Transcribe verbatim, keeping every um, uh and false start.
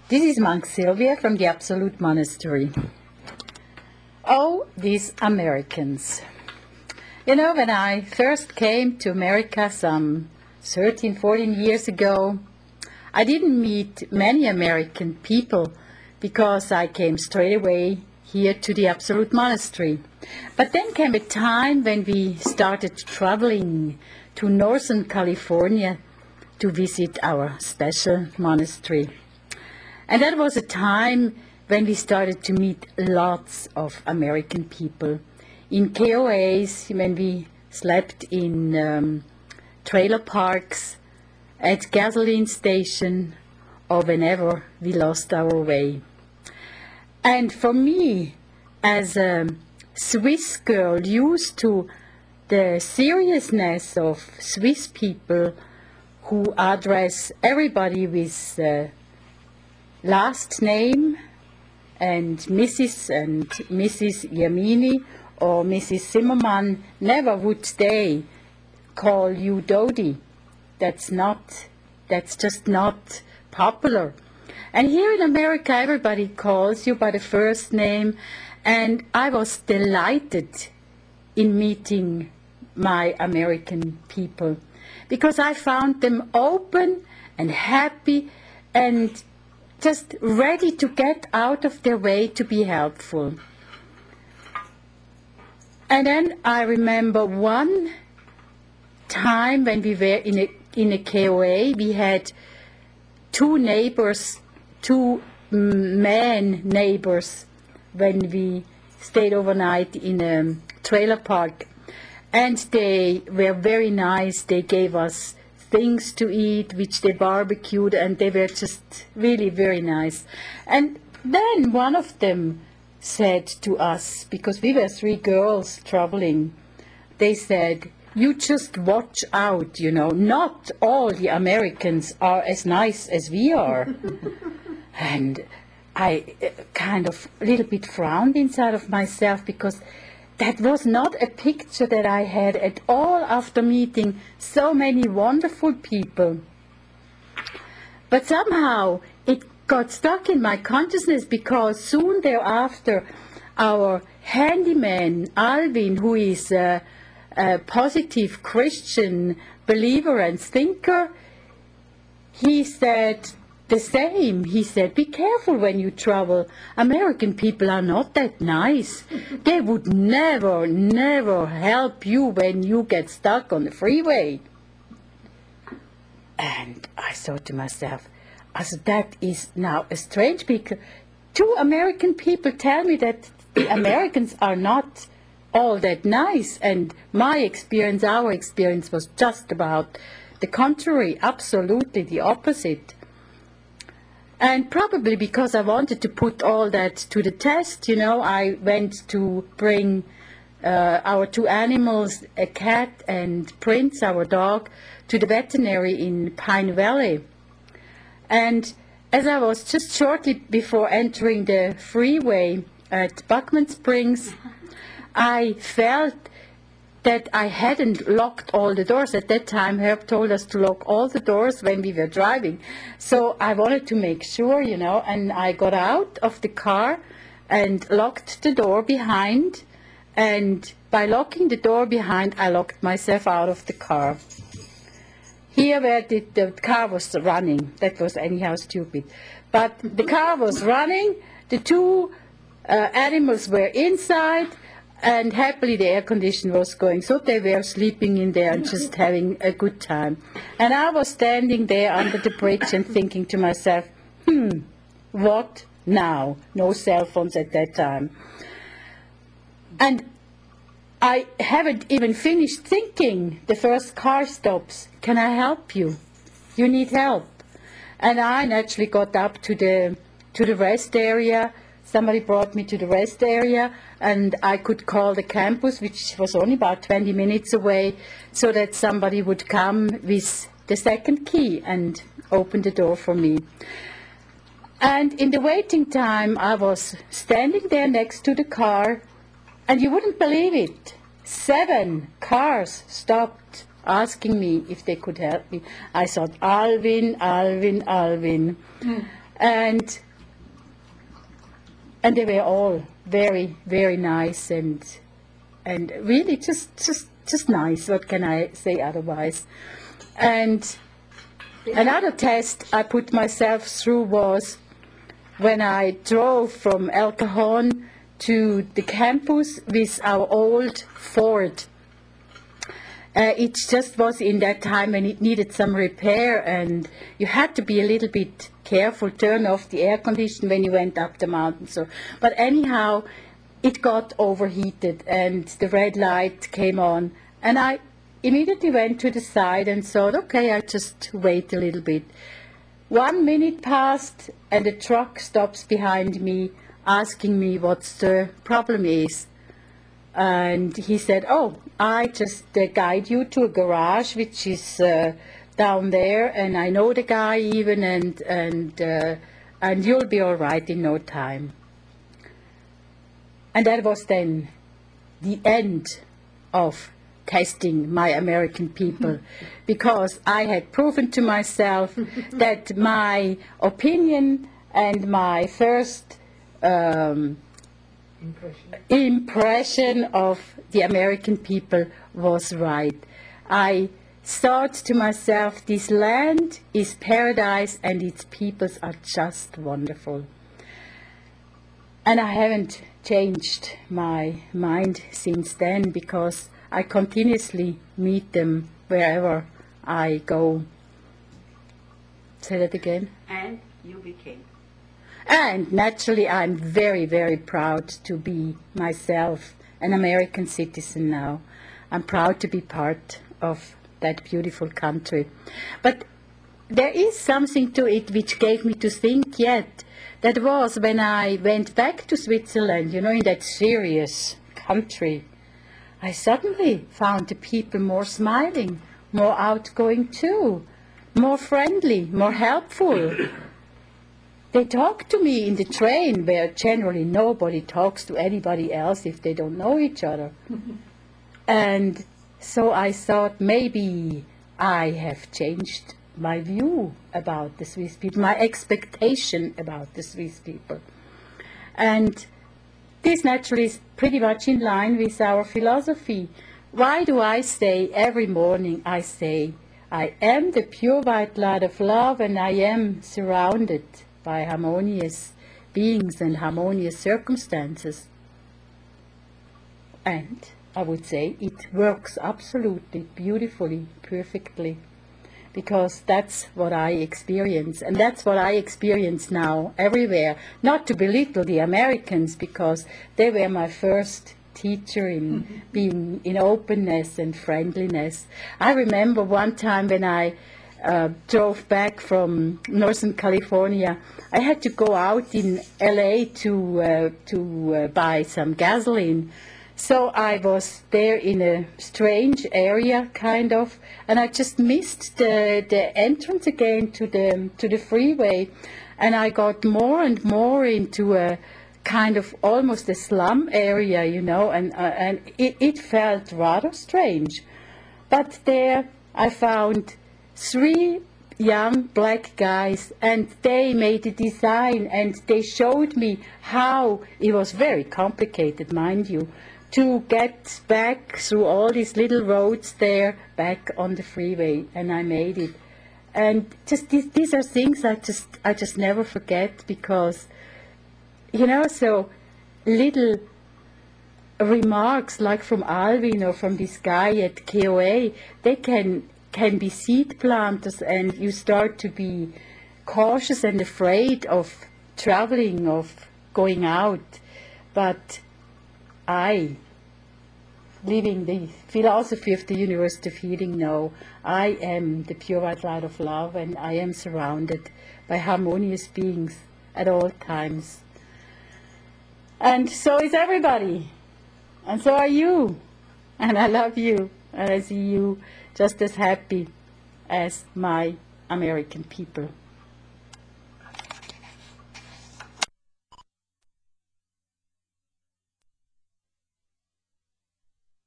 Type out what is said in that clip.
This is Monk Sylvia from the Absolute Monastery. Oh, these Americans. You know, when I first came to America some thirteen, fourteen years ago, I didn't meet many American people because I came straight away here to the Absolute Monastery. But then came a time when we started traveling to Northern California to visit our special monastery. And that was a time when we started to meet lots of American people in K O As, when we slept in um, trailer parks, at gasoline station, or whenever we lost our way. And for me, as a Swiss girl used to the seriousness of Swiss people who address everybody with uh, last name, and Missus and Missus Yamini or Missus Zimmerman, never would they call you Dodi. That's not, that's just not popular. And here in America, everybody calls you by the first name, and I was delighted in meeting my American people because I found them open and happy and just ready to get out of their way to be helpful. And then I remember one time when we were in a, in a K O A, we had two neighbors, two men neighbors, when we stayed overnight in a trailer park. And they were very nice. They gave us things to eat, which they barbecued, and they were just really very nice. And then one of them said to us, because we were three girls traveling, they said, "You just watch out, you know, not all the Americans are as nice as we are." And I kind of a little bit frowned inside of myself, because that was not a picture that I had at all after meeting so many wonderful people. But somehow it got stuck in my consciousness, because soon thereafter our handyman, Alvin, who is a, a positive Christian believer and thinker, he said the same. He said, "Be careful when you travel. American people are not that nice. They would never, never help you when you get stuck on the freeway." And I thought to myself, as that is now a strange, because two American people tell me that the Americans are not all that nice. And my experience, our experience was just about the contrary, absolutely the opposite. And probably because I wanted to put all that to the test, you know, I went to bring uh, our two animals, a cat and Prince, our dog, to the veterinary in Pine Valley. And as I was just shortly before entering the freeway at Buckman Springs, I felt that I hadn't locked all the doors. At that time, Herb told us to lock all the doors when we were driving. So I wanted to make sure, you know, and I got out of the car and locked the door behind. And by locking the door behind, I locked myself out of the car. Here where the, the car was running, that was anyhow stupid. But the car was running, the two uh, animals were inside, and happily the air condition was going, so they were sleeping in there and just having a good time. And I was standing there under the bridge and thinking to myself, hmm, what now? No cell phones at that time. And I haven't even finished thinking. The first car stops. "Can I help you? You need help?" And I naturally got up to the to the rest area. Somebody brought me to the rest area, and I could call the campus, which was only about twenty minutes away, so that somebody would come with the second key and open the door for me. And in the waiting time, I was standing there next to the car, and you wouldn't believe it. Seven cars stopped asking me if they could help me. I thought, Alvin, Alvin, Alvin. Mm. And and they were all very, very nice and and really just just just nice. What can I say otherwise? And another test I put myself through was when I drove from El Cajon to the campus with our old Ford. Uh, it just was in that time when it needed some repair, and you had to be a little bit careful, turn off the air condition when you went up the mountain. So, but anyhow, it got overheated and the red light came on, and I immediately went to the side and thought, okay, I just wait a little bit. One minute passed and a truck stops behind me asking me what the problem is. And he said, oh, I just uh, guide you to a garage which is uh, down there, and I know the guy even, and and uh, and you'll be all right in no time. And that was then the end of testing my American people, because I had proven to myself that my opinion and my first um, Impression. impression of the American people was right. I thought to myself, this land is paradise and its peoples are just wonderful. And I haven't changed my mind since then, because I continuously meet them wherever I go. Say that again. And you became. And naturally, I'm very, very proud to be myself an American citizen now. I'm proud to be part of that beautiful country. But there is something to it which gave me to think yet. That was when I went back to Switzerland, you know, in that serious country. I suddenly found the people more smiling, more outgoing too, more friendly, more helpful. They talk to me in the train, where generally nobody talks to anybody else if they don't know each other. And so I thought, maybe I have changed my view about the Swiss people, my expectation about the Swiss people. And this naturally is pretty much in line with our philosophy. Why do I say every morning, I say, I am the pure white light of love, and I am surrounded by harmonious beings and harmonious circumstances. And I would say it works absolutely beautifully, perfectly, because that's what I experience, and that's what I experience now everywhere. Not to belittle the Americans, because they were my first teacher in mm-hmm. being in openness and friendliness. I remember one time when I Uh, drove back from Northern California, I had to go out in L A to uh, to uh, buy some gasoline. So I was there in a strange area, kind of, and I just missed the the entrance again to the to the freeway, and I got more and more into a kind of almost a slum area, you know, and uh, and it, it felt rather strange. But there I found three young black guys, and they made a design, and they showed me how, it was very complicated, mind you, to get back through all these little roads there, back on the freeway, and I made it. And just these, these are things I just, I just never forget, because, you know, so little remarks like from Alvin or from this guy at K O A, they can can be seed planters, and you start to be cautious and afraid of traveling, of going out. But I, living the philosophy of the University of Healing, know I am the pure white light of love, and I am surrounded by harmonious beings at all times. And so is everybody, and so are you, and I love you, and I see you just as happy as my American people.